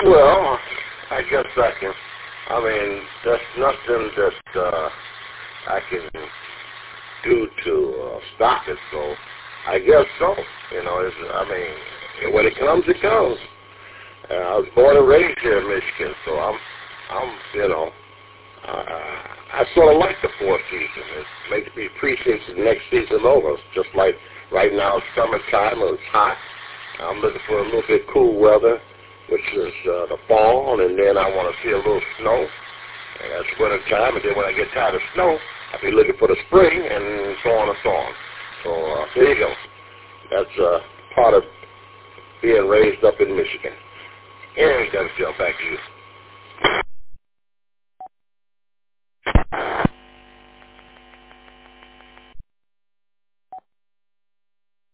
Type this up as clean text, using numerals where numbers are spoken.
Well, I guess I can. I mean, there's nothing that I can do to stop it. So I guess so. You know, I mean, when it comes, it comes. I was born and raised here in Michigan, so you know, I sort of like the fourth season. It makes me appreciate the next season over. It's just like right now, it's summertime, and it's hot. I'm looking for a little bit cool weather, which is the fall, and then I want to see a little snow, and that's winter time. And then when I get tired of snow, I'll be looking for the spring, and so on and so on. So there you go. That's part of being raised up in Michigan. And back to you.